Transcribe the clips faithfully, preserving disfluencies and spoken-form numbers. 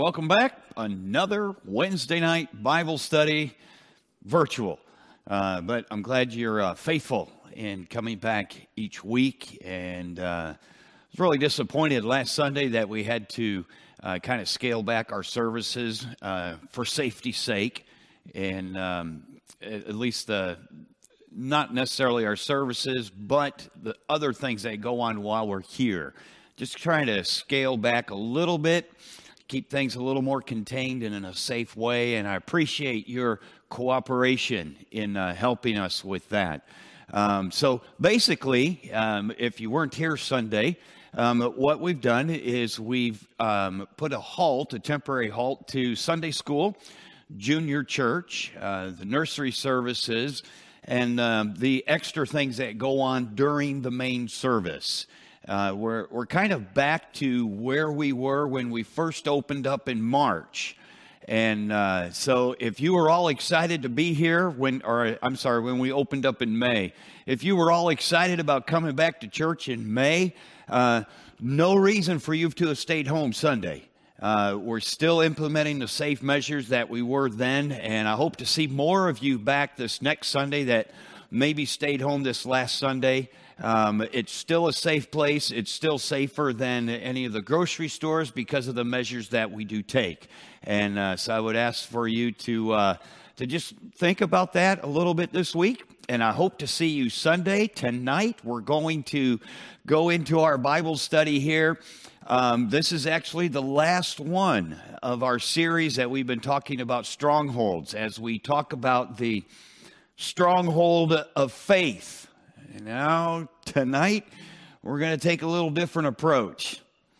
Welcome back. Another Wednesday night Bible study, virtual. Uh, but I'm glad you're uh, faithful in coming back each week. And uh, I was really disappointed last Sunday that we had to uh, kind of scale back our services uh, for safety's sake. And um, at, at least the not necessarily our services, but the other things that go on while we're here. Just trying to scale back a little bit, keep things a little more contained and in a safe way, and I appreciate your cooperation in uh, helping us with that. Um, so basically, um, if you weren't here Sunday, um, what we've done is we've um, put a halt, a temporary halt to Sunday school, junior church, uh, the nursery services, and um, the extra things that go on during the main service. Uh, we're we're kind of back to where we were when we first opened up in March, and uh, so if you were all excited to be here when, or I'm sorry, when we opened up in May, if you were all excited about coming back to church in May, uh, no reason for you to have stayed home Sunday. Uh, we're still implementing the safe measures that we were then, and I hope to see more of you back this next Sunday that maybe stayed home this last Sunday. Um, it's still a safe place. It's still safer than any of the grocery stores because of the measures that we do take. And uh, so I would ask for you to uh, to just think about that a little bit this week. And I hope to see you Sunday. Tonight, we're going to go into our Bible study here. Um, this is actually the last one of our series that we've been talking about strongholds, as we talk about the stronghold of faith. And now, tonight, we're going to take a little different approach.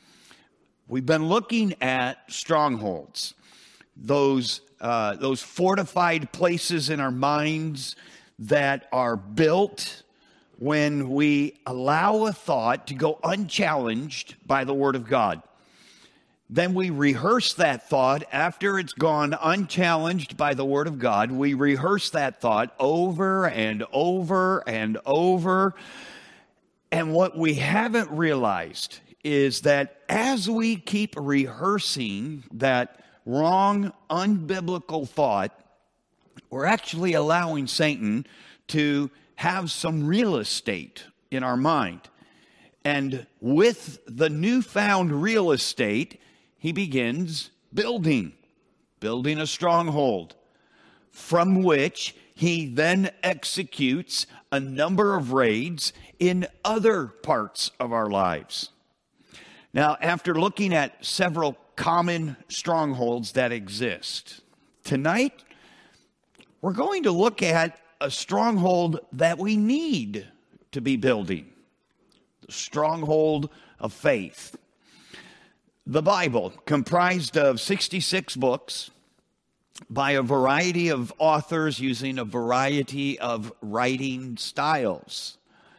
We've been looking at strongholds, those uh, those fortified places in our minds that are built when we allow a thought to go unchallenged by the Word of God. Then we rehearse that thought after it's gone unchallenged by the Word of God. We rehearse that thought over and over and over. And what we haven't realized is that as we keep rehearsing that wrong, unbiblical thought, we're actually allowing Satan to have some real estate in our mind. And with the newfound real estate, he begins building, building a stronghold, from which he then executes a number of raids in other parts of our lives. Now, after looking at several common strongholds that exist, tonight we're going to look at a stronghold that we need to be building, the stronghold of faith. The Bible, comprised of sixty-six books by a variety of authors using a variety of writing styles.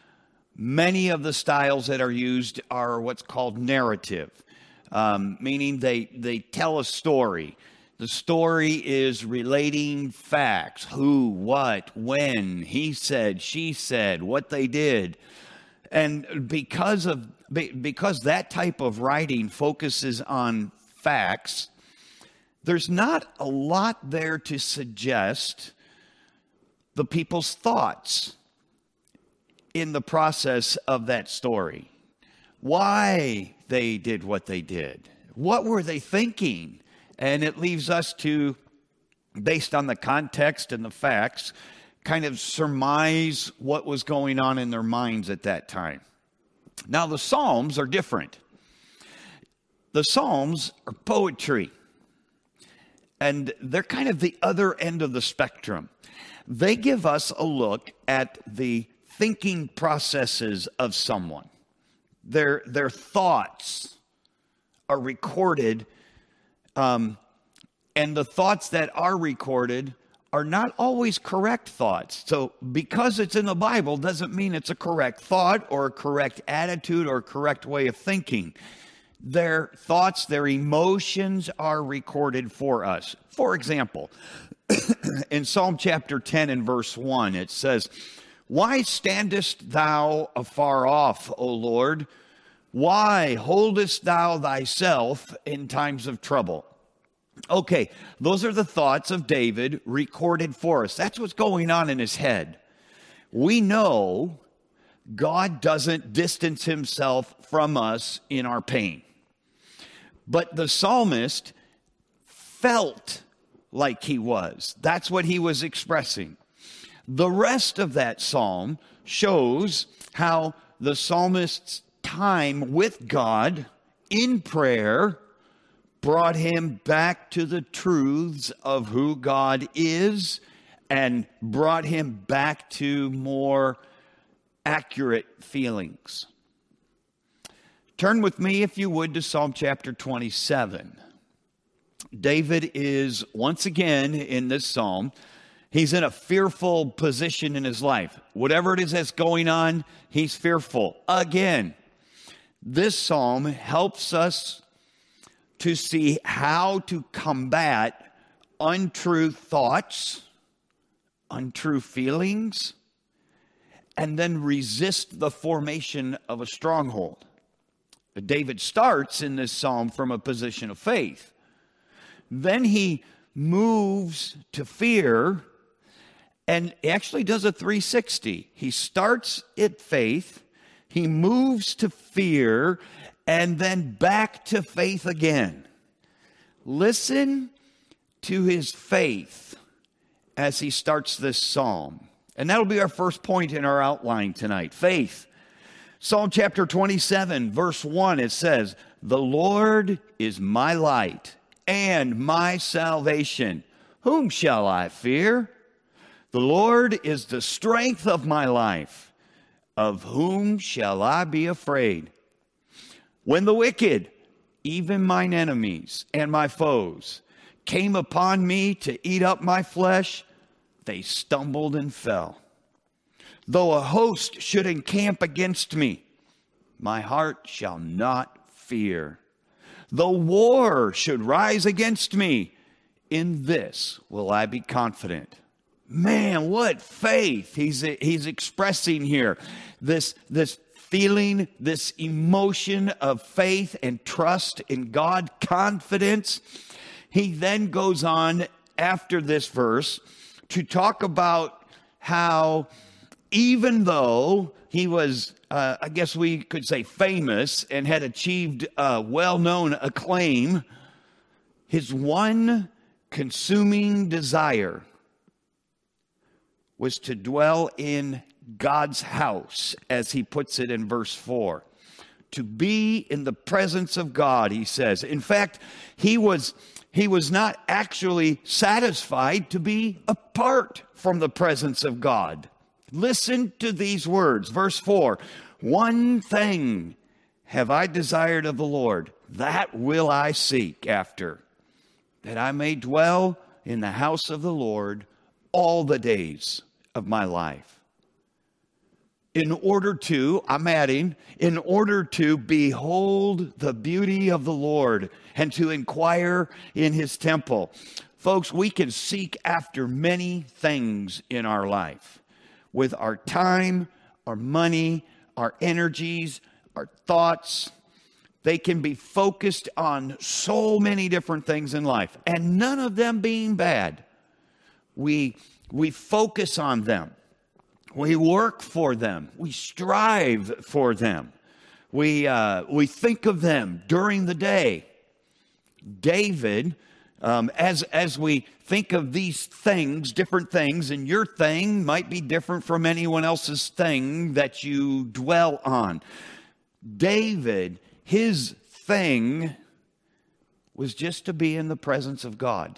Many of the styles that are used are what's called narrative, um, meaning they, they tell a story. The story is relating facts, who, what, when, he said, she said, what they did. And because of because that type of writing focuses on facts, there's not a lot there to suggest the people's thoughts in the process of that story. Why they did what they did. What were they thinking? And it leaves us to, based on the context and the facts, kind of surmise what was going on in their minds at that time. Now, the Psalms are different. The Psalms are poetry, and they're kind of the other end of the spectrum. They give us a look at the thinking processes of someone. Their, their thoughts are recorded, um, and the thoughts that are recorded are not always correct thoughts. So because it's in the Bible doesn't mean it's a correct thought or a correct attitude or a correct way of thinking. Their thoughts, their emotions are recorded for us. For example, in Psalm chapter ten and verse one, it says, "Why standest thou afar off, O Lord? Why holdest thou thyself in times of trouble?" Okay, those are the thoughts of David recorded for us. That's what's going on in his head. We know God doesn't distance himself from us in our pain. But the psalmist felt like he was. That's what he was expressing. The rest of that psalm shows how the psalmist's time with God in prayer brought him back to the truths of who God is and brought him back to more accurate feelings. Turn with me, if you would, to Psalm chapter twenty-seven. David is once again in this psalm. He's in a fearful position in his life. Whatever it is that's going on, he's fearful. Again, this psalm helps us to see how to combat untrue thoughts, untrue feelings, and then resist the formation of a stronghold. David starts in this psalm from a position of faith. Then he moves to fear and actually does a three sixty. He starts at faith, he moves to fear, and then back to faith again. Listen to his faith as he starts this psalm. And that'll be our first point in our outline tonight. Faith. Psalm chapter twenty-seven, verse one, it says, "The Lord is my light and my salvation. Whom shall I fear? The Lord is the strength of my life. Of whom shall I be afraid? When the wicked, even mine enemies and my foes, came upon me to eat up my flesh, they stumbled and fell. Though a host should encamp against me, my heart shall not fear. Though war should rise against me, in this will I be confident." Man, what faith he's, he's expressing here. This, this feeling, this emotion of faith and trust in God, confidence. He then goes on after this verse to talk about how even though he was, uh, I guess we could say famous and had achieved uh, well-known acclaim, his one consuming desire was to dwell in God's house, as he puts it in verse four. To be in the presence of God, he says. In fact, he was, he was not actually satisfied to be apart from the presence of God. Listen to these words. Verse four, "One thing have I desired of the Lord, that will I seek after, that I may dwell in the house of the Lord all the days of my life." In order to, I'm adding, in order to behold the beauty of the Lord and to inquire in his temple. Folks, we can seek after many things in our life. With our time, our money, our energies, our thoughts, they can be focused on so many different things in life, and none of them being bad. We, we focus on them. We work for them. We strive for them. We, uh, we think of them during the day. David, um, as, as we think of these things, different things, and your thing might be different from anyone else's thing that you dwell on. David, his thing was just to be in the presence of God.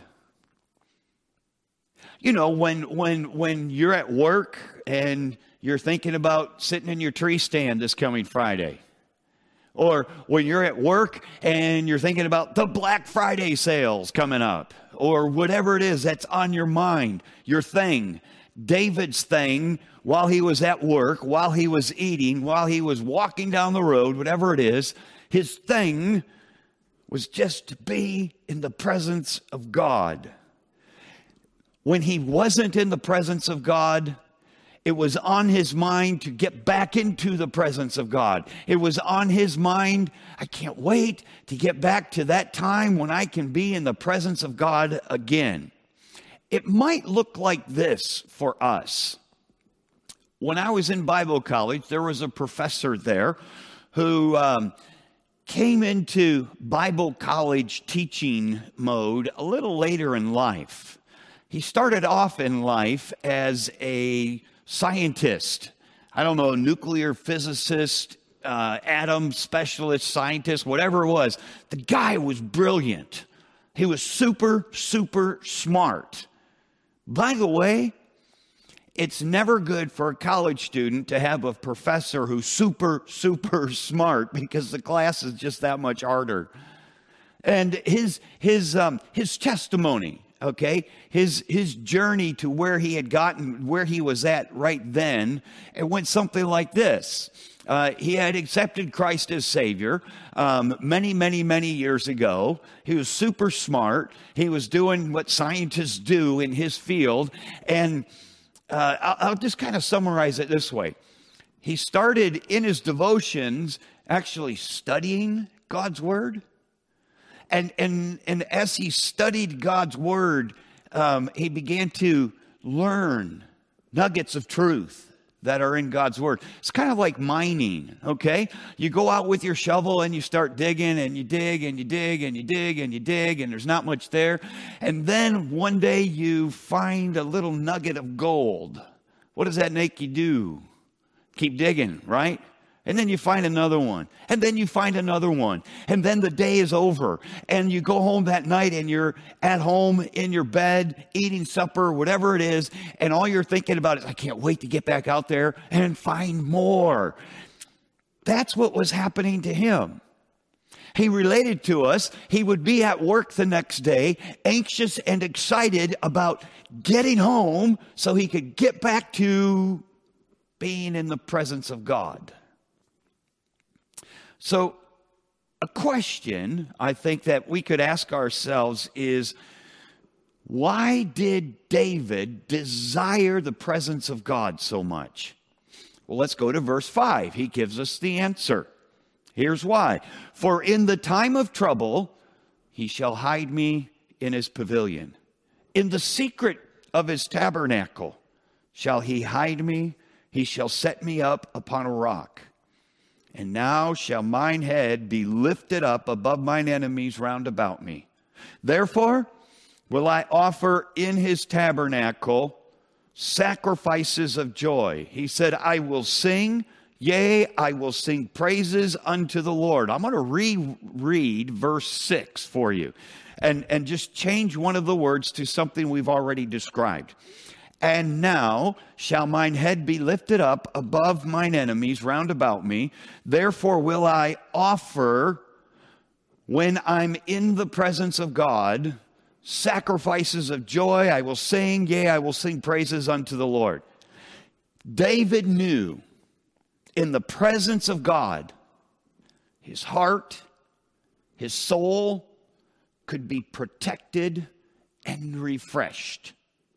You know, when when when you're at work and you're thinking about sitting in your tree stand this coming Friday, or when you're at work and you're thinking about the Black Friday sales coming up, or whatever it is that's on your mind, your thing. David's thing, while he was at work, while he was eating, while he was walking down the road, whatever it is, his thing was just to be in the presence of God. When he wasn't in the presence of God, It was on his mind to get back into the presence of God. It was on his mind, I can't wait to get back to that time when I can be in the presence of God again. It might look like this for us. When I was in Bible college, there was a professor there who um, came into Bible college teaching mode a little later in life. He started off in life as a scientist. I don't know, nuclear physicist, uh, atom specialist, scientist, whatever it was. The guy was brilliant. He was super, super smart. By the way, it's never good for a college student to have a professor who's super, super smart because the class is just that much harder. And his his um, his testimony, okay, his his journey to where he had gotten, where he was at right then, it went something like this. Uh, he had accepted Christ as Savior um, many, many, many years ago. He was super smart. He was doing what scientists do in his field. And uh, I'll, I'll just kind of summarize it this way. He started in his devotions actually studying God's Word. And, and, and as he studied God's Word, um, he began to learn nuggets of truth that are in God's Word. It's kind of like mining, okay? You go out with your shovel and you start digging and you dig and you dig and you dig and you dig and there's not much there. And then one day you find a little nugget of gold. What does that make you do? Keep digging, right? And then you find another one. And then you find another one. And then the day is over. And you go home that night and you're at home in your bed, eating supper, whatever it is. And all you're thinking about is, I can't wait to get back out there and find more. That's what was happening to him. He related to us. He would be at work the next day, anxious and excited about getting home so he could get back to being in the presence of God. So a question I think that we could ask ourselves is, why did David desire the presence of God so much? Well, let's go to verse five. He gives us the answer. Here's why. For in the time of trouble, he shall hide me in his pavilion. In the secret of his tabernacle shall he hide me. He shall set me up upon a rock. And now shall mine head be lifted up above mine enemies round about me. Therefore will I offer in his tabernacle sacrifices of joy. He said, I will sing, yea, I will sing praises unto the Lord. I'm going to reread verse six for you and, and just change one of the words to something we've already described. And now shall mine head be lifted up above mine enemies round about me. Therefore will I offer, when I'm in the presence of God, sacrifices of joy. I will sing, yea, I will sing praises unto the Lord. David knew in the presence of God, his heart, his soul could be protected and refreshed.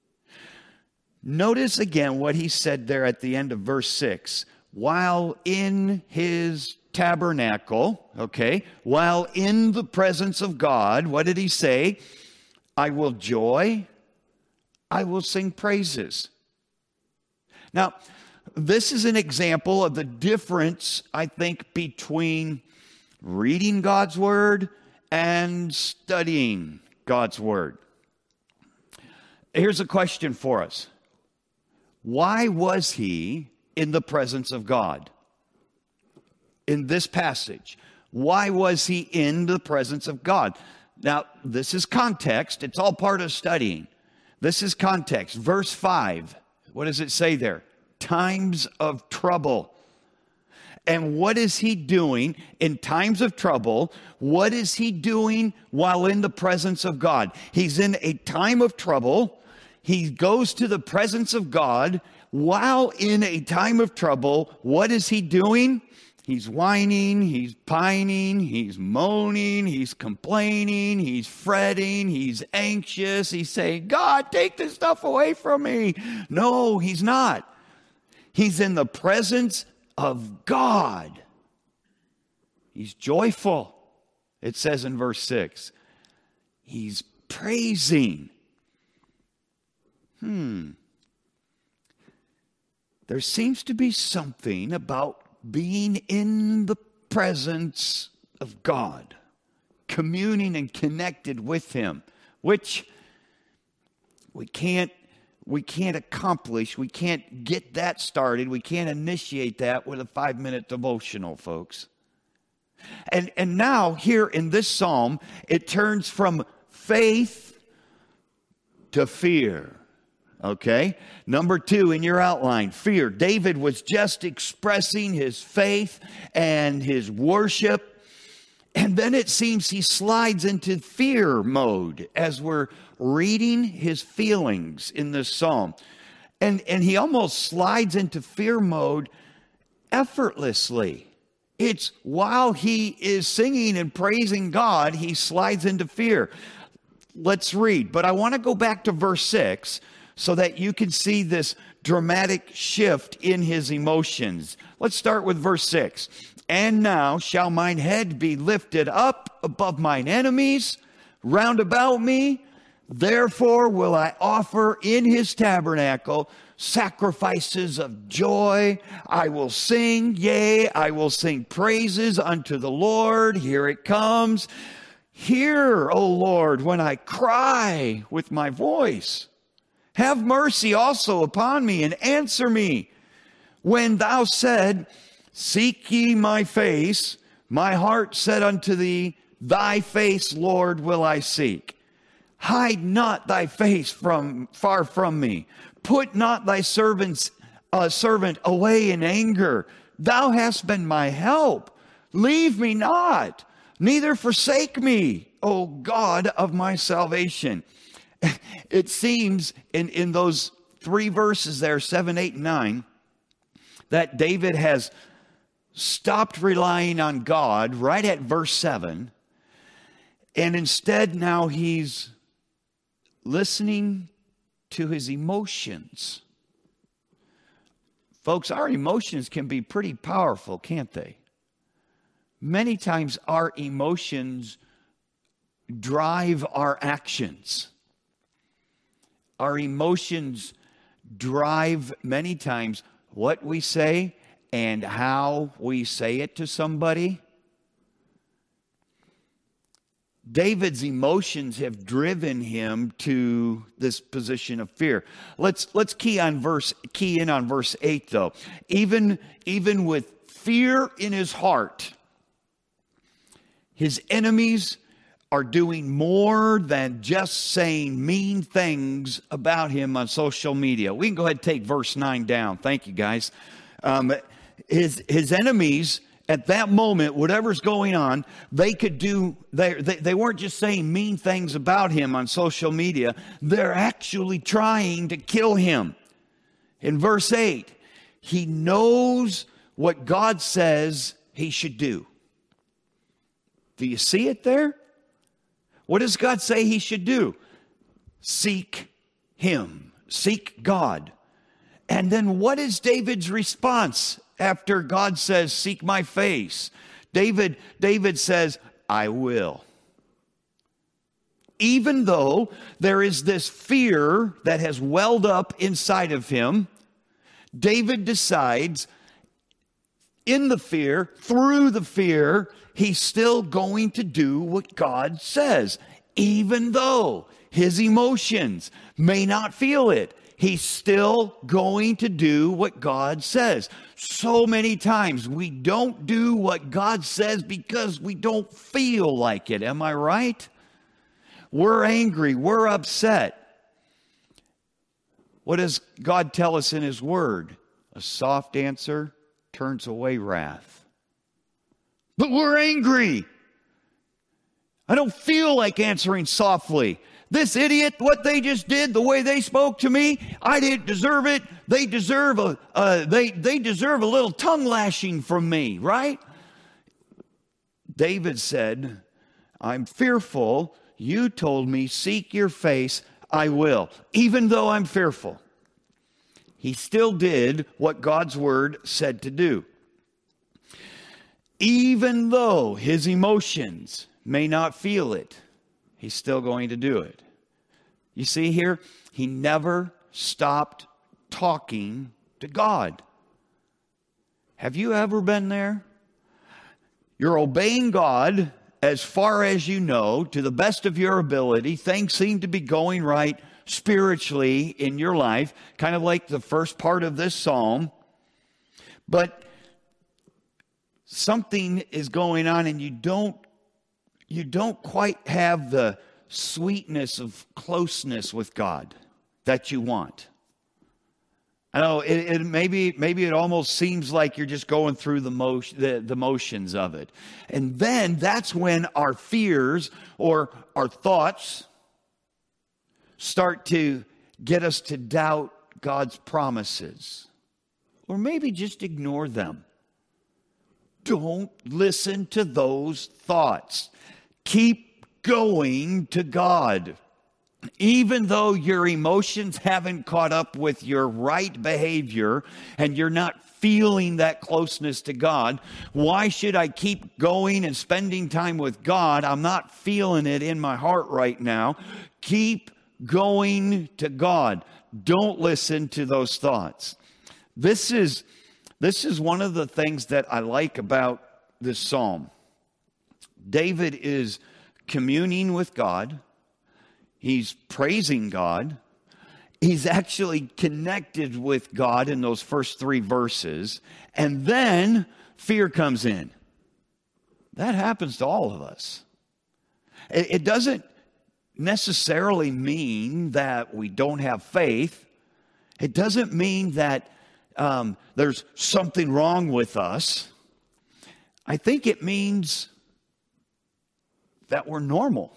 Notice again what he said there at the end of verse six. While in his tabernacle, okay, while in the presence of God, what did he say? I will joy, I will sing praises. Now, this is an example of the difference, I think, between reading God's Word and studying God's Word. Here's a question for us. Why was he in the presence of God? In this passage, why was he in the presence of God? Now, this is context. It's all part of studying. This is context. Verse five, what does it say there? Times of trouble. And what is he doing in times of trouble? What is he doing while in the presence of God? He's in a time of trouble. He goes to the presence of God. While in a time of trouble, what is he doing? He's whining, he's pining, he's moaning, he's complaining, he's fretting, he's anxious. He's saying, God, take this stuff away from me. No, he's not. He's in the presence of God. He's joyful. It says in verse six. He's praising. Hmm. There seems to be something about being in the presence of God, communing and connected with Him, which we can't we can't accomplish. We can't get that started. We can't initiate that with a five-minute devotional, folks. And and now here in this psalm, it turns from faith to fear. Okay? Number two in your outline, fear. David was just expressing his faith and his worship. And then it seems he slides into fear mode as we're reading his feelings in this psalm. And, and he almost slides into fear mode effortlessly. It's while he is singing and praising God, he slides into fear. Let's read. But I want to go back to verse six so that you can see this dramatic shift in his emotions. Let's start with verse six. And now shall mine head be lifted up above mine enemies round about me. Therefore will I offer in his tabernacle sacrifices of joy. I will sing, yea, I will sing praises unto the Lord. Here it comes. Hear, O Lord, when I cry with my voice. Have mercy also upon me and answer me. When thou said, seek ye my face, my heart said unto thee, thy face, Lord, will I seek. Hide not thy face from far from me. Put not thy servants, uh, servant away in anger. Thou hast been my help. Leave me not, neither forsake me, O God of my salvation. It seems in, in those three verses there, seven, eight, and nine, that David has stopped relying on God right at verse seven, and instead now he's listening to his emotions. Folks, our emotions can be pretty powerful, can't they? Many times our emotions drive our actions. Our emotions drive many times what we say and how we say it to somebody. David's emotions have driven him to this position of fear. Let's let's key on verse key in on verse eight though. Even even with fear in his heart, his enemies are doing more than just saying mean things about him on social media. We can go ahead and take verse nine down. Thank you, guys. Um, his his enemies at that moment, whatever's going on, they could do. They, they they weren't just saying mean things about him on social media. They're actually trying to kill him. In verse eight, he knows what God says he should do. Do you see it there? What does God say he should do? Seek him. Seek God. And then what is David's response after God says, seek my face? David, David says, I will. Even though there is this fear that has welled up inside of him, David decides in the fear, through the fear, he's still going to do what God says. Even though his emotions may not feel it, he's still going to do what God says. So many times we don't do what God says because we don't feel like it. Am I right? We're angry. We're upset. What does God tell us in his word? A soft answer turns away wrath. But we're angry. I don't feel like answering softly. This idiot, what they just did, the way they spoke to me, I didn't deserve it. They deserve a uh, they they deserve a little tongue lashing from me, right? David said, I'm fearful. You told me, seek your face, I will, even though I'm fearful. he still did what God's word said to do. Even though his emotions may not feel it, he's still going to do it. You see here, he never stopped talking to God. Have you ever been there? You're obeying God as far as you know, to the best of your ability. Things seem to be going right spiritually in your life, kind of like the first part of this psalm. But something is going on and you don't you don't quite have the sweetness of closeness with God that you want. I know it, it maybe maybe it almost seems like you're just going through the, motion, the the motions of it. And then that's when our fears or our thoughts start to get us to doubt God's promises. Or maybe just ignore them. Don't listen to those thoughts. Keep going to God. Even though your emotions haven't caught up with your right behavior and you're not feeling that closeness to God, why should I keep going and spending time with God? I'm not feeling it in my heart right now. Keep going to God. Don't listen to those thoughts. This is, this is one of the things that I like about this psalm. David is communing with God. He's praising God. He's actually connected with God in those first three verses. And then fear comes in. That happens to all of us. It, it doesn't necessarily mean that we don't have faith. It doesn't mean that um, there's something wrong with us. I think it means that we're normal.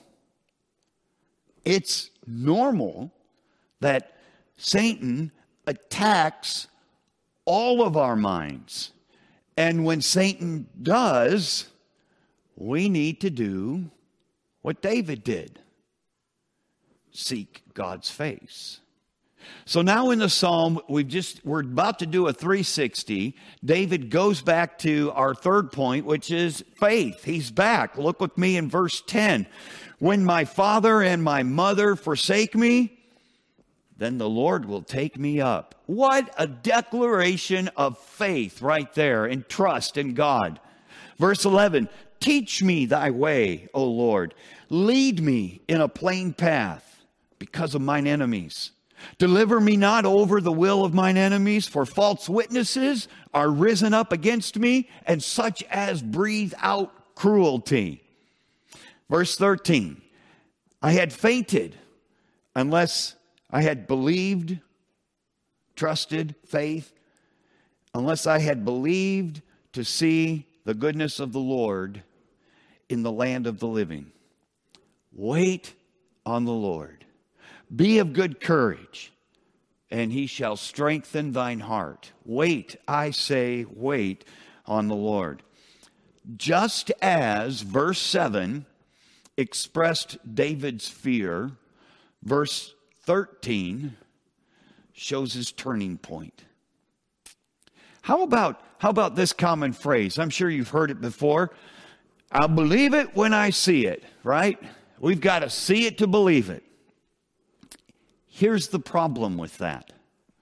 It's normal that Satan attacks all of our minds. And when Satan does, we need to do what David did. Seek God's face. So now in the psalm, we've just, we're about to do a three sixty. David goes back to our third point, which is faith. He's back. Look with me in verse ten. When my father and my mother forsake me, then the Lord will take me up. What a declaration of faith right there and trust in God. Verse eleven, teach me thy way, O Lord. Lead me in a plain path because of mine enemies. Deliver me not over the will of mine enemies, for false witnesses are risen up against me, and such as breathe out cruelty. Verse thirteen, I had fainted unless I had believed, trusted, faith, unless I had believed to see the goodness of the Lord in the land of the living. Wait on the Lord. Be of good courage, and he shall strengthen thine heart. Wait, I say, wait on the Lord. Just as verse seven expressed David's fear, verse thirteen shows his turning point. How about, how about this common phrase? I'm sure you've heard it before. I'll believe it when I see it, right? We've got to see it to believe it. Here's the problem with that.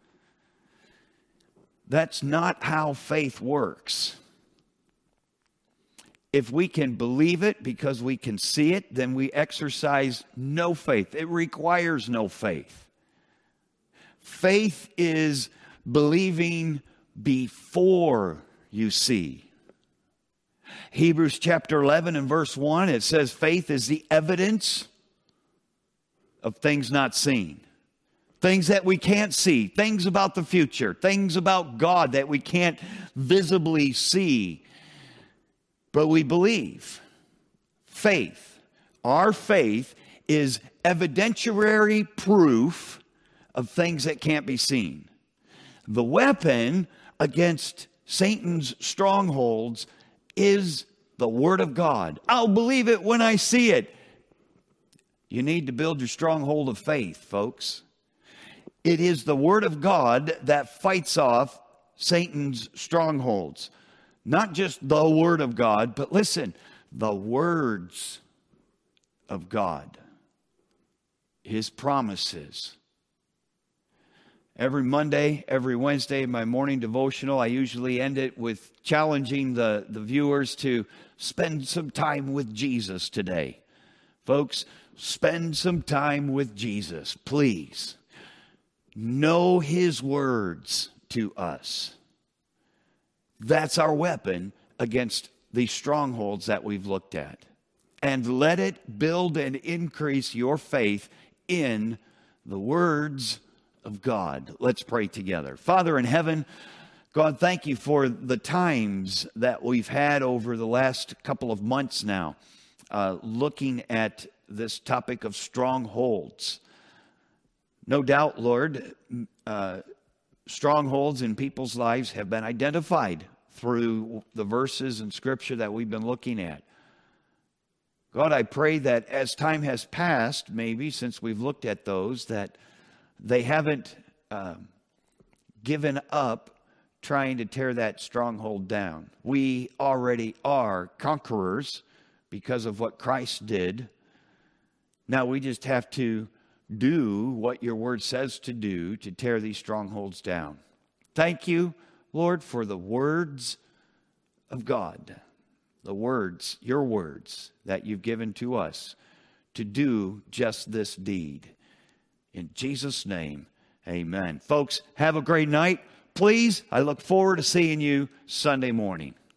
That's not how faith works. If we can believe it because we can see it, then we exercise no faith. It requires no faith. Faith is believing before you see. Hebrews chapter eleven and verse one, it says faith is the evidence of things not seen. Things that we can't see, things about the future, things about God that we can't visibly see, but we believe. Faith, our faith is evidentiary proof of things that can't be seen. The weapon against Satan's strongholds is the Word of God. I'll believe it when I see it. You need to build your stronghold of faith, folks. It is the Word of God that fights off Satan's strongholds. Not just the Word of God, but listen, the words of God. His promises. Every Monday, every Wednesday, my morning devotional, I usually end it with challenging the, the viewers to spend some time with Jesus today. Folks, spend some time with Jesus, please. Know His words to us. That's our weapon against these strongholds that we've looked at. And let it build and increase your faith in the words of God. Let's pray together. Father in heaven, God, thank you for the times that we've had over the last couple of months now, uh, looking at this topic of strongholds. No doubt, Lord, uh, strongholds in people's lives have been identified through the verses in Scripture that we've been looking at. God, I pray that as time has passed, maybe since we've looked at those, that they haven't uh, given up trying to tear that stronghold down. We already are conquerors because of what Christ did. Now we just have to do what your word says to do to tear these strongholds down. Thank you, Lord, for the words of God. The words, your words that you've given to us to do just this deed. In Jesus' name, amen. Folks, have a great night. Please, I look forward to seeing you Sunday morning.